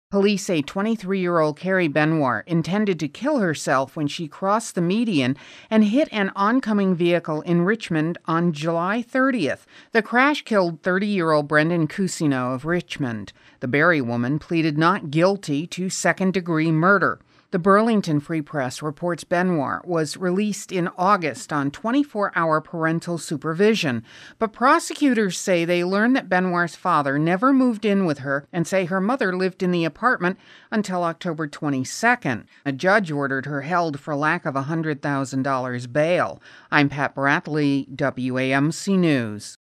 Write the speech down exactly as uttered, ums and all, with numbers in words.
Police say twenty-three-year-old Carrie Benoit intended to kill herself when she crossed the median and hit an oncoming vehicle in Richmond on July thirtieth. The crash killed thirty-year-old Brendan Cousineau of Richmond. The Barrie woman pleaded not guilty to second-degree murder. The Burlington Free Press reports Benoit was released in August on twenty-four hour parental supervision, but prosecutors say they learned that Benoit's father never moved in with her and say her mother lived in the apartment until October twenty-second. A judge ordered her held for lack of one hundred thousand dollars bail. I'm Pat Bradley, W A M C News.